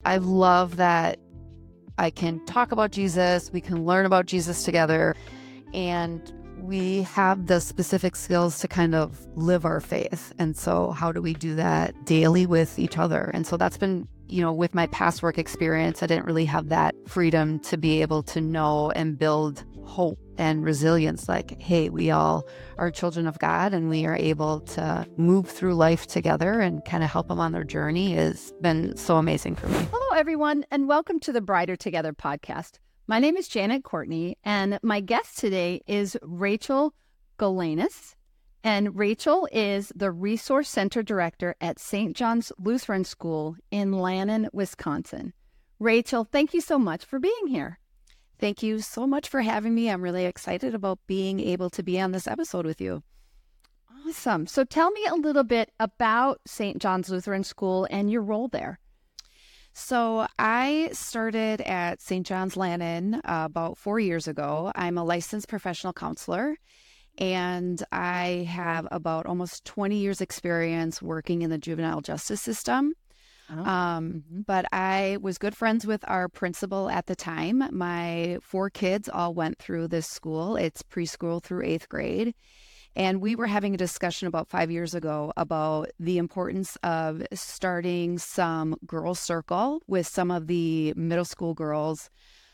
I love that I can talk about Jesus, we can learn about Jesus together, and we have the specific skills to kind of live our faith. And so how do we do that daily with each other? And so that's been, with my past work experience, I didn't really have that freedom to be able to know and build hope and resilience. Like, hey, we all are children of God and we are able to move through life together and kind of help them on their journey has been so amazing for me. Hello, everyone, and welcome to the Brighter Together podcast. My name is Janet Courtney, and my guest today is Rachel Galanis. And Rachel is the Resource Center Director at St. John's Lutheran School in Lannon, Wisconsin. Rachel, thank you so much for being here. Thank you so much for having me. I'm really excited about being able to be on this episode with you. Awesome. So tell me a little bit about St. John's Lutheran School and your role there. So I started at St. John's Lannon about 4 years ago. I'm a licensed professional counselor, and I have about almost 20 years experience working in the juvenile justice system. But I was good friends with our principal at the time. My 4 kids all went through this school. It's preschool through 8th grade. And we were having a discussion about 5 years ago about the importance of starting some girls' circle with some of the middle school girls,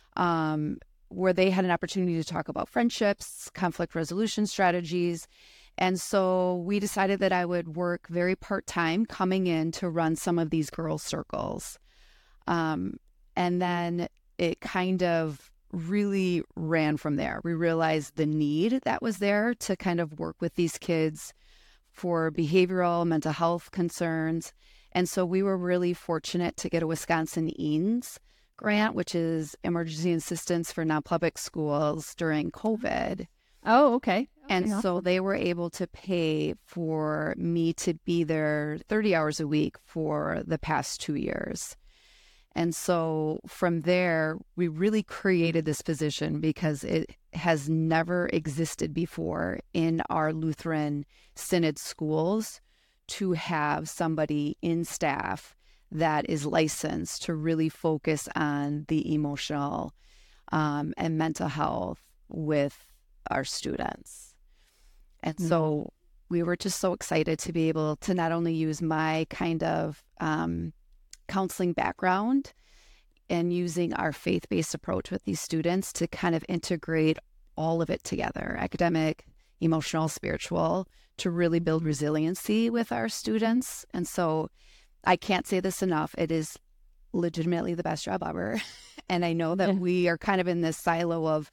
where they had an opportunity to talk about friendships, conflict resolution strategies. And so we decided that I would work very part-time coming in to run some of these girls' circles. And then it kind of really ran from there. We realized the need that was there to kind of work with these kids for behavioral, mental health concerns. And so we were really fortunate to get a Wisconsin EANS grant, which is Emergency Assistance for Non-Public Schools during COVID. Oh, okay. And so they were able to pay for me to be there 30 hours a week for the past 2 years. And so from there, we really created this position because it has never existed before in our Lutheran Synod schools to have somebody in staff that is licensed to really focus on the emotional and mental health with our students. And so we were just so excited to be able to not only use my kind of counseling background and using our faith-based approach with these students to kind of integrate all of it together, academic, emotional, spiritual, to really build resiliency with our students. And so I can't say this enough. It is legitimately the best job ever. And I know that we are kind of in this silo of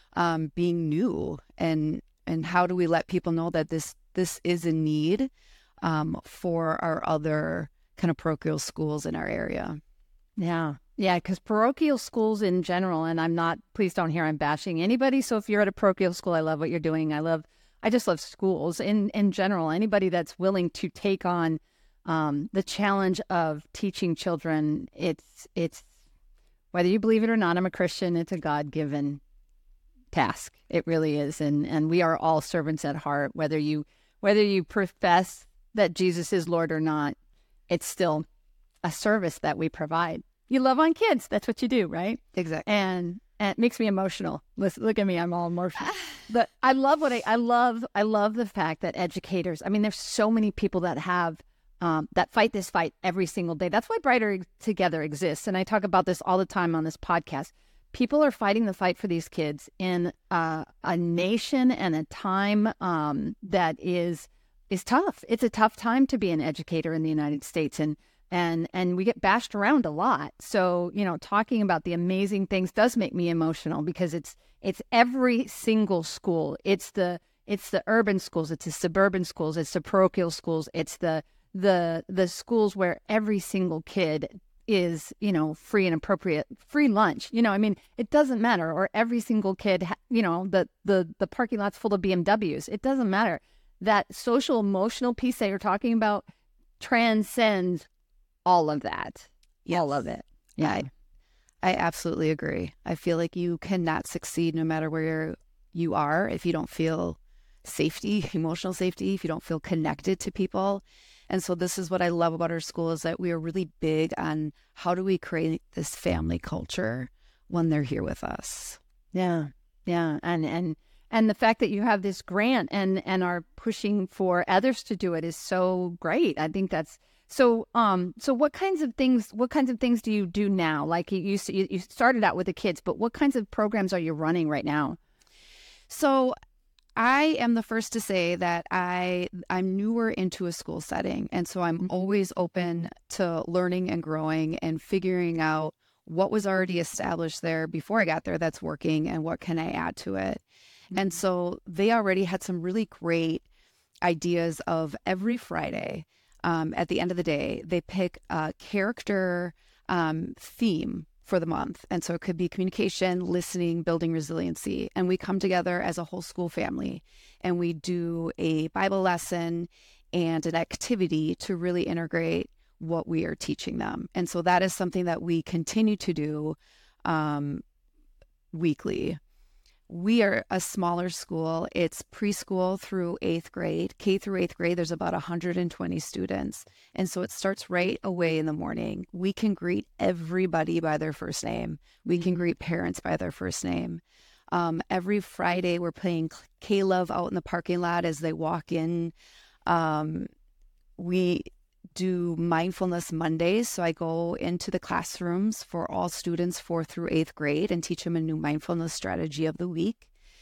being new and how do we let people know that this is a need for our other kind of parochial schools in our area. Yeah, because parochial schools in general, and please don't hear I'm bashing anybody. So if you're at a parochial school, I love what you're doing. I just love schools in general. Anybody that's willing to take on the challenge of teaching children, it's whether you believe it or not, I'm a Christian, it's a God-given task. It really is. And we are all servants at heart, whether you profess that Jesus is Lord or not, it's still a service that we provide. You love on kids. That's what you do, right? Exactly. And it makes me emotional. Look at me. I'm all emotional. But I love I love the fact that educators, there's so many people that have that fight this fight every single day. That's why Brighter Together exists. And I talk about this all the time on this podcast. People are fighting the fight for these kids in a nation and a time that is tough. It's a tough time to be an educator in the United States, and we get bashed around a lot. So, talking about the amazing things does make me emotional because it's every single school. It's the urban schools, it's the suburban schools, it's the parochial schools, it's the schools where every single kid is, free and appropriate, free lunch. It doesn't matter. Or every single kid, the parking lot's full of BMWs. It doesn't matter. That social emotional piece that you're talking about transcends all of that. Yes. All of it. Yeah. I absolutely agree. I feel like you cannot succeed no matter where you are if you don't feel safety, emotional safety, if you don't feel connected to people. And so this is what I love about our school is that we are really big on how do we create this family culture when they're here with us. Yeah. Yeah. And the fact that you have this grant and are pushing for others to do it is so great. I think that's so. So what kinds of things do you do now? Like you started out with the kids, but what kinds of programs are you running right now? So I am the first to say that I'm newer into a school setting. And so I'm always open to learning and growing and figuring out what was already established there before I got there that's working and what can I add to it. And so they already had some really great ideas of every Friday. At the end of the day, they pick a character theme for the month. And so it could be communication, listening, building resiliency. And we come together as a whole school family and we do a Bible lesson and an activity to really integrate what we are teaching them. And so that is something that we continue to do weekly. We are a smaller school. It's preschool through 8th grade. K through 8th grade, there's about 120 students. And so it starts right away in the morning. We can greet everybody by their first name. We can greet parents by their first name. Every Friday, we're playing K-Love out in the parking lot as they walk in. We do mindfulness Mondays. So I go into the classrooms for all students 4th through 8th grade and teach them a new mindfulness strategy of the week.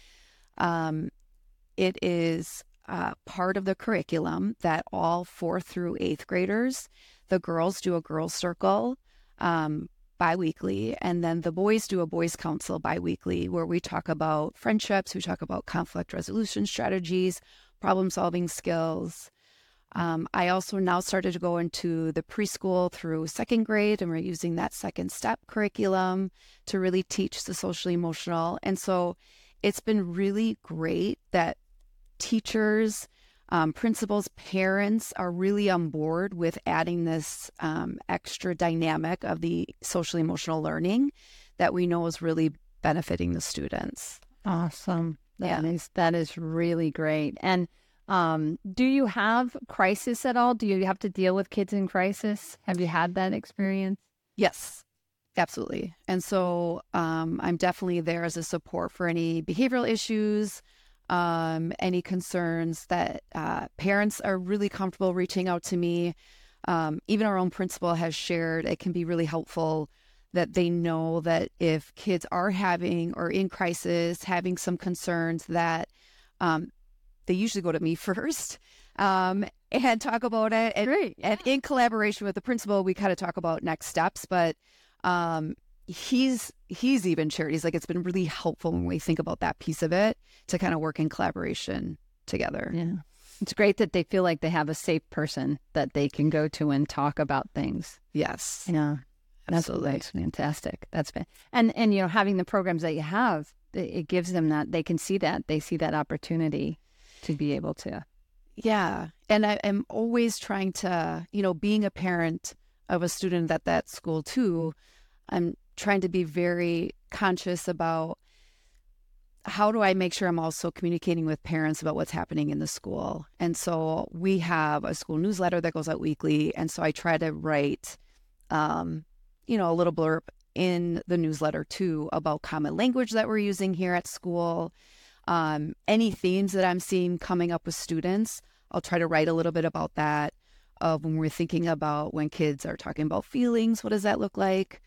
It is part of the curriculum that all 4th through 8th graders, the girls do a girls circle biweekly, and then the boys do a boys council biweekly where we talk about friendships, we talk about conflict resolution strategies, problem solving skills. I also now started to go into the preschool through 2nd grade, and we're using that second step curriculum to really teach the social emotional. And so it's been really great that teachers, principals, parents are really on board with adding this extra dynamic of the social emotional learning that we know is really benefiting the students. Awesome. That is really great. And do you have crisis at all? Do you have to deal with kids in crisis? Have you had that experience? Yes, absolutely. And so I'm definitely there as a support for any behavioral issues, any concerns that parents are really comfortable reaching out to me. Even our own principal has shared it can be really helpful that they know that if kids are having or in crisis, having some concerns that they usually go to me first and talk about it. And in collaboration with the principal, we kind of talk about next steps. But he's even shared, he's like, it's been really helpful when we think about that piece of it to kind of work in collaboration together. Yeah. It's great that they feel like they have a safe person that they can go to and talk about things. Yes. Yeah. Absolutely. That's fantastic. And having the programs that you have, it gives them that, they can see that, they see that opportunity to be able to. Yeah. And I'm always trying to, being a parent of a student at that school too, I'm trying to be very conscious about how do I make sure I'm also communicating with parents about what's happening in the school. And so we have a school newsletter that goes out weekly. And so I try to write, a little blurb in the newsletter too about common language that we're using here at school. Any themes that I'm seeing coming up with students, I'll try to write a little bit about that. When we're thinking about when kids are talking about feelings, what does that look like?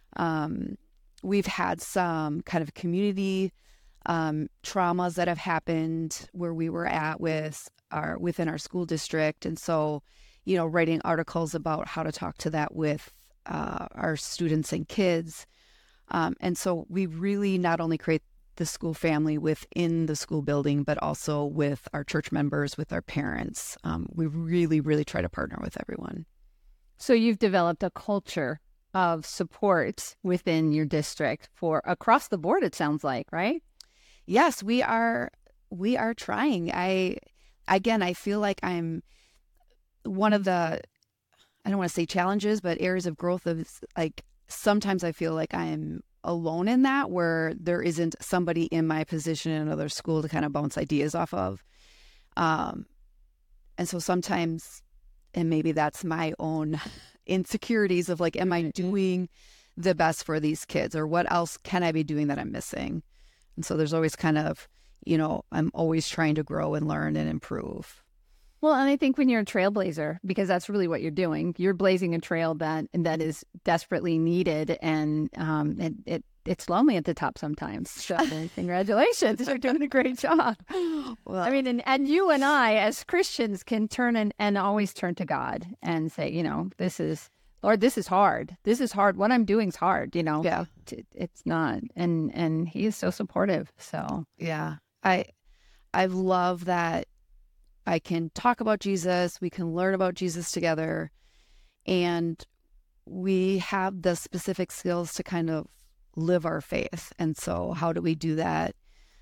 We've had some kind of community traumas that have happened where we were at within our school district. And so, writing articles about how to talk to that with our students and kids. And so we really not only create the school family within the school building, but also with our church members, with our parents. We really, really try to partner with everyone. So you've developed a culture of support within your district for across the board, it sounds like, right? Yes, we are trying. I feel like I'm one of the, I don't want to say challenges, but areas of growth of like, sometimes I feel like I'm alone in that, where there isn't somebody in my position in another school to kind of bounce ideas off of. And so sometimes And maybe that's my own insecurities of like, am I doing the best for these kids, or what else can I be doing that I'm missing? And so there's always kind of, I'm always trying to grow and learn and improve. Well, and I think when you're a trailblazer, because that's really what you're doing, you're blazing a trail that is desperately needed, and it's lonely at the top sometimes. So congratulations, you're doing a great job. Well, I mean, and you and I as Christians can turn and always turn to God and say, Lord, this is hard. This is hard. What I'm doing is hard. Yeah, it's not, and He is so supportive. So yeah, I love that. I can talk about Jesus, we can learn about Jesus together, and we have the specific skills to kind of live our faith. And so how do we do that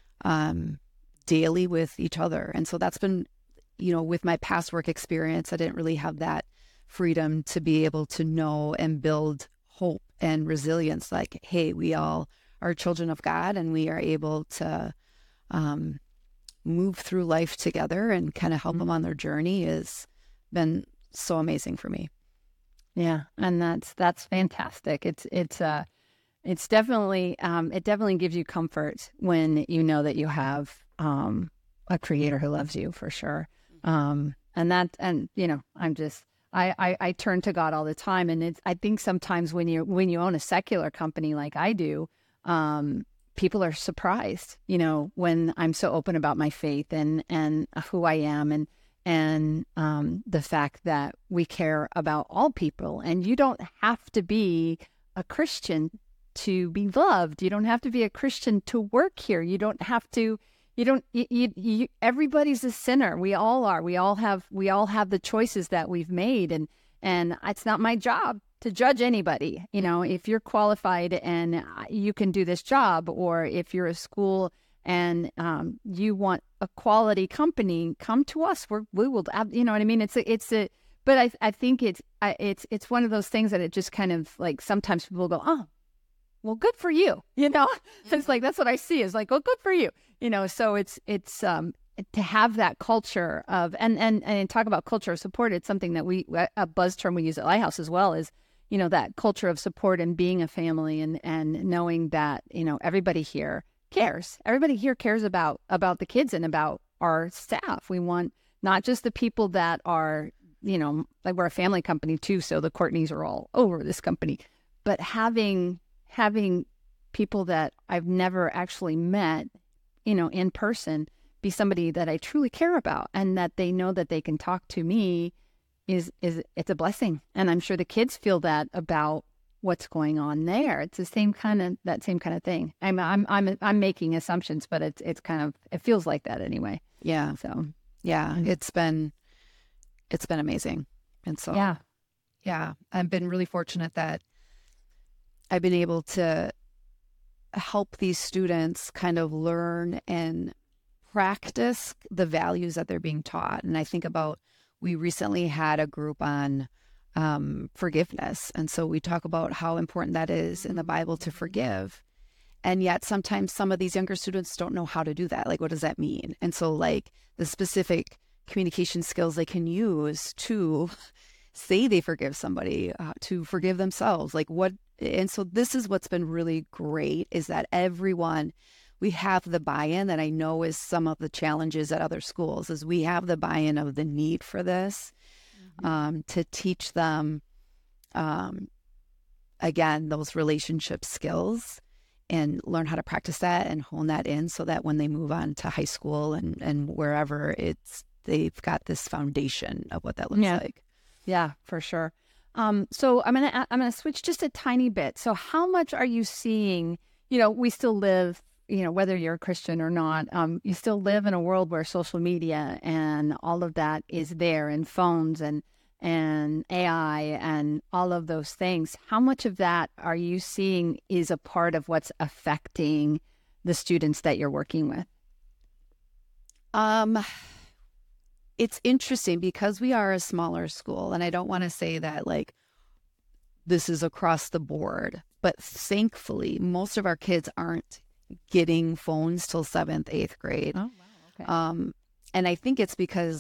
daily with each other? And so that's been, with my past work experience, I didn't really have that freedom to be able to know and build hope and resilience. Like, hey, we all are children of God, and we are able to move through life together and kind of help them on their journey has been so amazing for me. Yeah, and that's fantastic. It's definitely it definitely gives you comfort when you know that you have a creator who loves you, for sure. I turn to God all the time, and I think sometimes when you own a secular company like I do, people are surprised, when I'm so open about my faith and who I am, and the fact that we care about all people. And you don't have to be a Christian to be loved. You don't have to be a Christian to work here. You don't have to. Everybody's a sinner. We all are. We all have the choices that we've made, and it's not my job to judge anybody. If you're qualified and you can do this job, or if you're a school and you want a quality company, come to us. We will. You know what I mean? But I think it's one of those things that it just kind of like sometimes people go, oh, well, good for you. It's like that's what I see is like, well, good for you. So it's to have that culture of and talk about culture of support. It's something that a buzz term we use at Lighthouse as well is, that culture of support and being a family and knowing that, everybody here cares. Everybody here cares about the kids and about our staff. We want not just the people that are, like we're a family company too, so the Courtneys are all over this company, but having people that I've never actually met, in person, be somebody that I truly care about, and that they know that they can talk to me is it's a blessing. And I'm sure the kids feel that about what's going on there. It's the same kind of thing. I'm making assumptions, but it feels like that anyway. Yeah. So yeah, it's been amazing. And so yeah, I've been really fortunate that I've been able to help these students kind of learn and practice the values that they're being taught. And I think about, we recently had a group on forgiveness. And so we talk about how important that is in the Bible to forgive. And yet sometimes some of these younger students don't know how to do that. Like, what does that mean? And so like the specific communication skills they can use to say they forgive somebody, to forgive themselves, like what. And so this is what's been really great, is that we have the buy-in that I know is some of the challenges at other schools, is we have the buy-in of the need for this, to teach them, again, those relationship skills, and learn how to practice that and hone that in, so that when they move on to high school and wherever, they've got this foundation of what that looks like. Yeah, for sure. So I'm gonna switch just a tiny bit. So how much are you seeing? We still live, whether you're a Christian or not, you still live in a world where social media and all of that is there, and phones and AI and all of those things. How much of that are you seeing is a part of what's affecting the students that you're working with? It's interesting because we are a smaller school, and I don't want to say that like this is across the board, but thankfully most of our kids aren't getting phones till 7th, 8th grade. Oh, wow. Okay. And I think it's because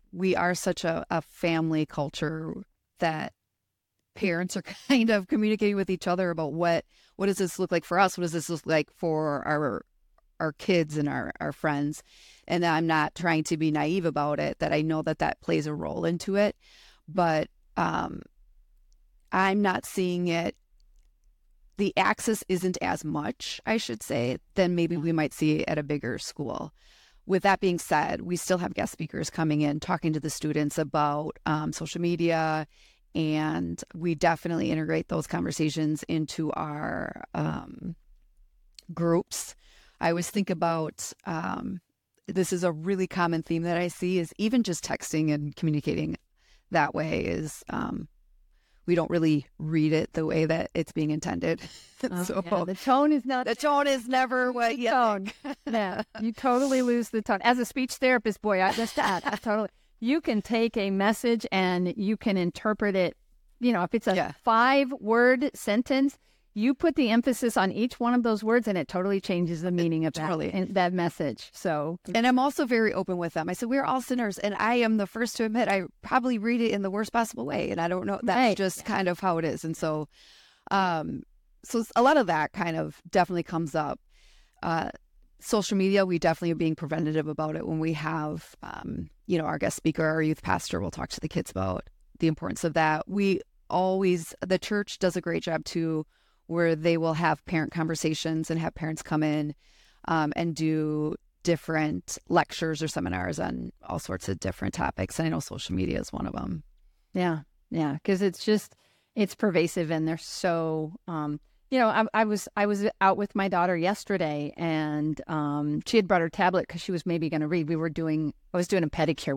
we are such a family culture that parents are kind of communicating with each other about what does this look like for us? What does this look like for our kids and our friends? And I'm not trying to be naive about it, that I know that plays a role into it, but I'm not seeing it. The access isn't as much, I should say, than maybe we might see at a bigger school. With that being said, we still have guest speakers coming in, talking to the students about social media, and we definitely integrate those conversations into our groups. I always think about, this is a really common theme that I see, is even just texting and communicating that way is, we don't really read it the way that it's being intended. So yeah, the tone is not. The tone is never what you tone. Yeah, you totally lose the tone. As a speech therapist, boy, I totally. You can take a message and you can interpret it. You know, if it's a 5-word sentence, you put the emphasis on each one of those words and it totally changes the meaning of that message. So, and I'm also very open with them. I said, we're all sinners. And I am the first to admit, I probably read it in the worst possible way. And I don't know, that's just kind of how it is. And so, so a lot of that kind of definitely comes up. Social media, we definitely are being preventative about it when we have, our guest speaker, our youth pastor will talk to the kids about the importance of that. The church does a great job too, where they will have parent conversations and have parents come in and do different lectures or seminars on all sorts of different topics. And I know social media is one of them. Yeah. Yeah. Because it's pervasive and they're so, I was out with my daughter yesterday and she had brought her tablet because she was maybe going to read. I was doing a pedicure.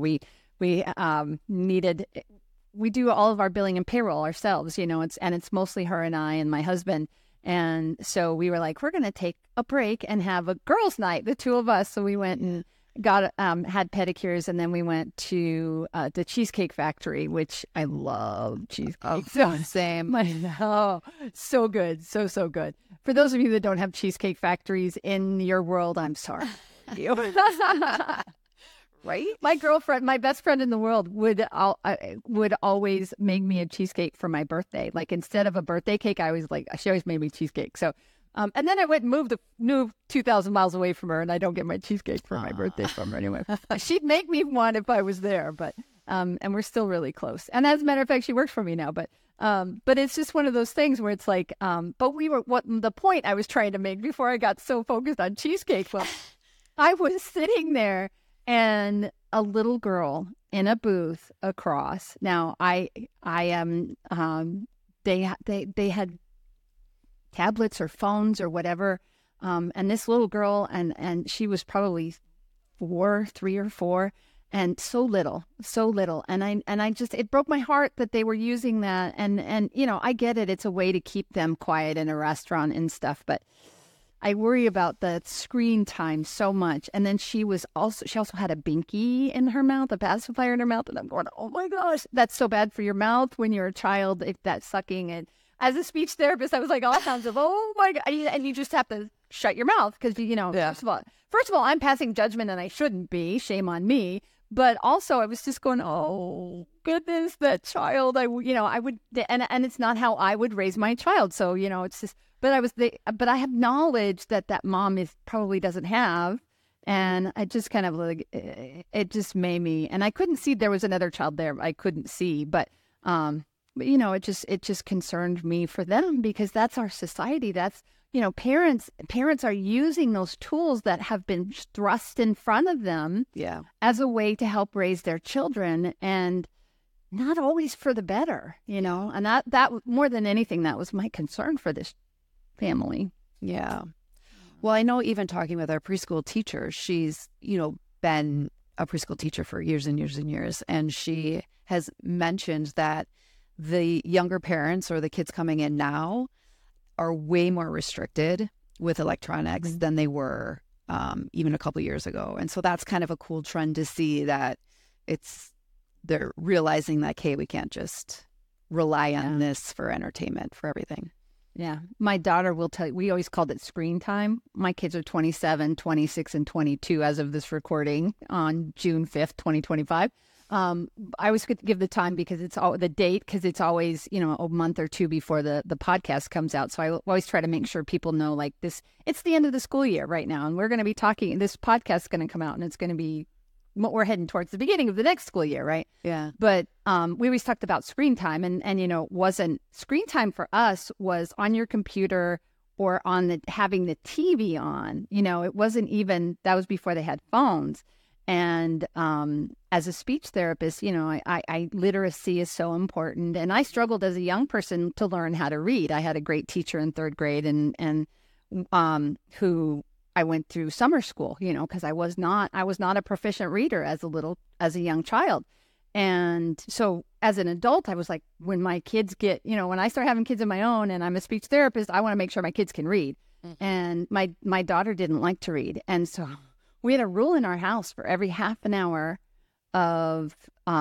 We do all of our billing and payroll ourselves, it's mostly her and I and my husband. And so we were like, we're going to take a break and have a girls' night, the two of us. So we went and had pedicures, and then we went to the Cheesecake Factory, which I love cheesecake. Oh, same. So good. So good. For those of you that don't have Cheesecake Factories in your world, I'm sorry. Right? My best friend in the world would always make me a cheesecake for my birthday. Like instead of a birthday cake, she always made me cheesecake. So, and then I went and moved 2,000 miles away from her, and I don't get my cheesecake for my birthday from her anyway. She'd make me one if I was there, but and we're still really close. And as a matter of fact, she works for me now, but it's just one of those things where it's like, the point I was trying to make before I got so focused on cheesecake was, I was sitting there. And a little girl in a booth across. Now, I am. They had tablets or phones or whatever. And this little girl, and she was probably 3 or 4, and so little. And I just, it broke my heart that they were using that. And I get it. It's a way to keep them quiet in a restaurant and stuff, but I worry about the screen time so much. And then she also had a binky in her mouth, a pacifier in her mouth. And I'm going, oh my gosh, that's so bad for your mouth when you're a child, if that's sucking. And as a speech therapist, I was like, all sounds of, oh my God. And you just have to shut your mouth because, first of all, I'm passing judgment and I shouldn't be. Shame on me. But also I was just going, oh goodness, that child, I would, and it's not how I would raise my child. So, it's just, but I have knowledge that mom probably doesn't have. And I just kind of like, it just made me, and I couldn't see there was another child there. I couldn't see, but it just concerned me for them because that's our society. That's, parents are using those tools that have been thrust in front of them as a way to help raise their children, and not always for the better, and that more than anything, that was my concern for this family. Yeah. Well, I know even talking with our preschool teacher, she's, been a preschool teacher for years and years and years. And she has mentioned that the younger parents or the kids coming in now are way more restricted with electronics than they were even a couple years ago. And so that's kind of a cool trend to see that they're realizing that, okay, we can't just rely on this for entertainment, for everything. Yeah. My daughter will tell you, we always called it screen time. My kids are 27, 26, and 22 as of this recording on June 5th, 2025. I always give the time because it's all the date because it's always, a month or two before the podcast comes out. So I always try to make sure people know like this, it's the end of the school year right now. And we're going to be talking, this podcast is going to come out and it's going to be, we're heading towards the beginning of the next school year, right? Yeah. But we always talked about screen time and wasn't screen time for us was on your computer or on having the TV on, it wasn't even, that was before they had phones. And as a speech therapist, I literacy is so important. And I struggled as a young person to learn how to read. I had a great teacher in third grade and who I went through summer school, because I was not a proficient reader as a young child. And so as an adult, I was like, when my kids get, when I start having kids of my own and I'm a speech therapist, I want to make sure my kids can read. Mm-hmm. And my daughter didn't like to read. And so we had a rule in our house for every half an hour of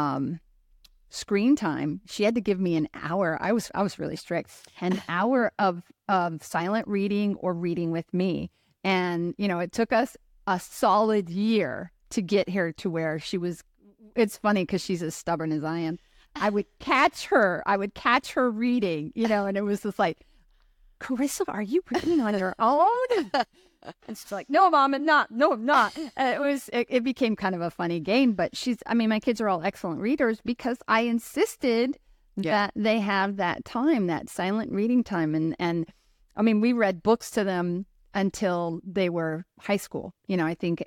screen time. She had to give me an hour. I was really strict. An hour of silent reading or reading with me. And, it took us a solid year to get her to where she was. It's funny because she's as stubborn as I am. I would catch her reading, and it was just like, Carissa, are you reading on your own? And she's like, no, Mom, I'm not. No, I'm not. It became kind of a funny game, but my kids are all excellent readers because I insisted that they have that time, that silent reading time. And we read books to them until they were high school. I think,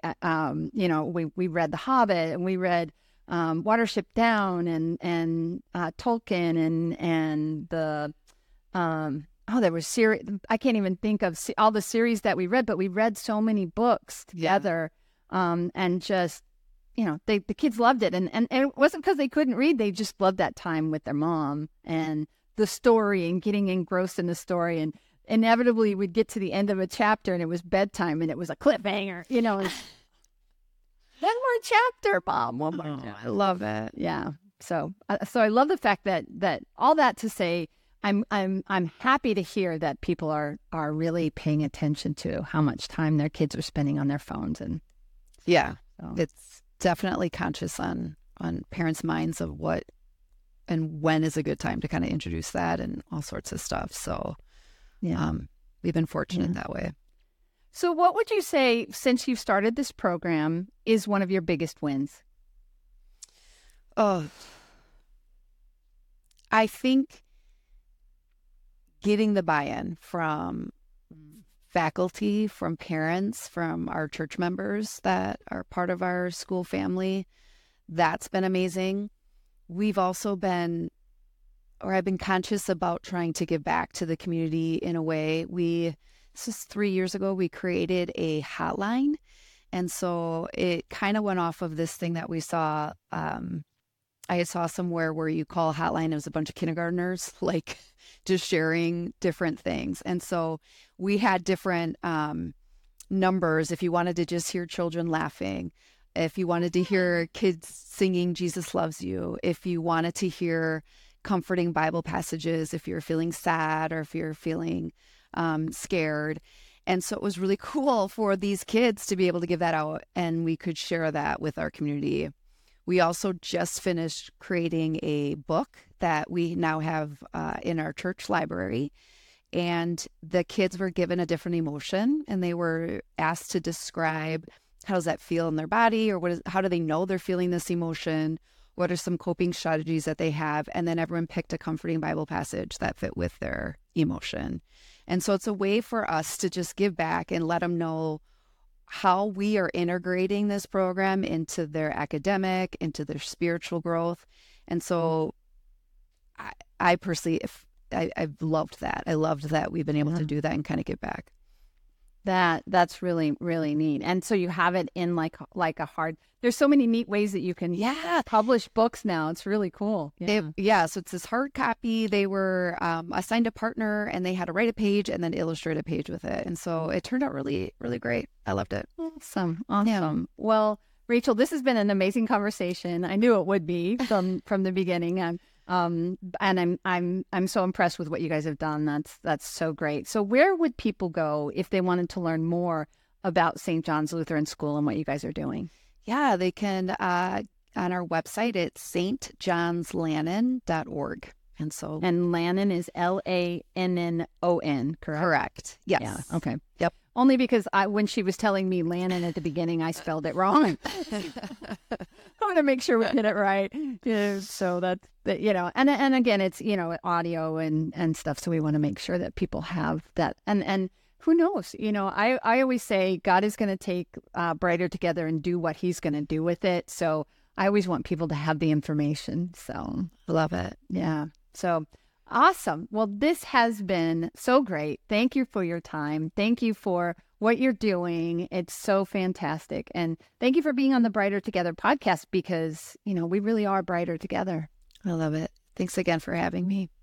we read The Hobbit and we read Watership Down and Tolkien and the, there was series. I can't even think of all the series that we read, but we read so many books together. And just, the kids loved it. And it wasn't because they couldn't read. They just loved that time with their mom and the story and getting engrossed in the story. And inevitably we'd get to the end of a chapter and it was bedtime and it was a cliffhanger, one more chapter, Mom. One more chapter. I love it. Yeah. So I love the fact that all that to say, I'm happy to hear that people are really paying attention to how much time their kids are spending on their phones. And it's definitely conscious on parents' minds of what and when is a good time to kind of introduce that and all sorts of stuff. So we've been fortunate that way. So what would you say, since you've started this program, is one of your biggest wins? Oh, I think getting the buy-in from faculty, from parents, from our church members that are part of our school family, that's been amazing. We've also I've been conscious about trying to give back to the community in a way. This was 3 years ago, we created a hotline. And so it kind of went off of this thing that we saw. I saw somewhere where you call a hotline, it was a bunch of kindergartners, like just sharing different things. And so we had different numbers if you wanted to just hear children laughing, if you wanted to hear kids singing Jesus Loves You, if you wanted to hear comforting Bible passages, if you're feeling sad or if you're feeling scared. And so it was really cool for these kids to be able to give that out, and we could share that with our community. We also just finished creating a book that we now have in our church library, and the kids were given a different emotion, and they were asked to describe how does that feel in their body, or how do they know they're feeling this emotion? What are some coping strategies that they have? And then everyone picked a comforting Bible passage that fit with their emotion. And so it's a way for us to just give back and let them know how we are integrating this program into their academic, into their spiritual growth. And so I personally, I've loved that. I loved that we've been able to do that and kind of give back. That's really, really neat. And so you have it in like a hard, there's so many neat ways that you can publish books now. It's really cool. So it's this hard copy. They were assigned a partner and they had to write a page and then illustrate a page with it. And so it turned out really, really great. I loved it. Awesome. Yeah. Well, Rachel, this has been an amazing conversation. I knew it would be from the beginning. And I'm so impressed with what you guys have done. That's so great. So where would people go if they wanted to learn more about St. John's Lutheran School and what you guys are doing? Yeah, they can on our website, it's stjohnslannon.org. And Lannon is Lannon, correct? Correct. Yes. Yeah. Okay. Yep. Only because when she was telling me Lannon at the beginning, I spelled it wrong. I want to make sure we get it right. Yeah, so that's, and again, it's, audio and stuff. So we want to make sure that people have that. And who knows, I always say God is going to take Brighter Together and do what he's going to do with it. So I always want people to have the information. So love it. Yeah. So awesome. Well, this has been so great. Thank you for your time. Thank you for what you're doing. It's so fantastic. And thank you for being on the Brighter Together podcast because, we really are brighter together. I love it. Thanks again for having me.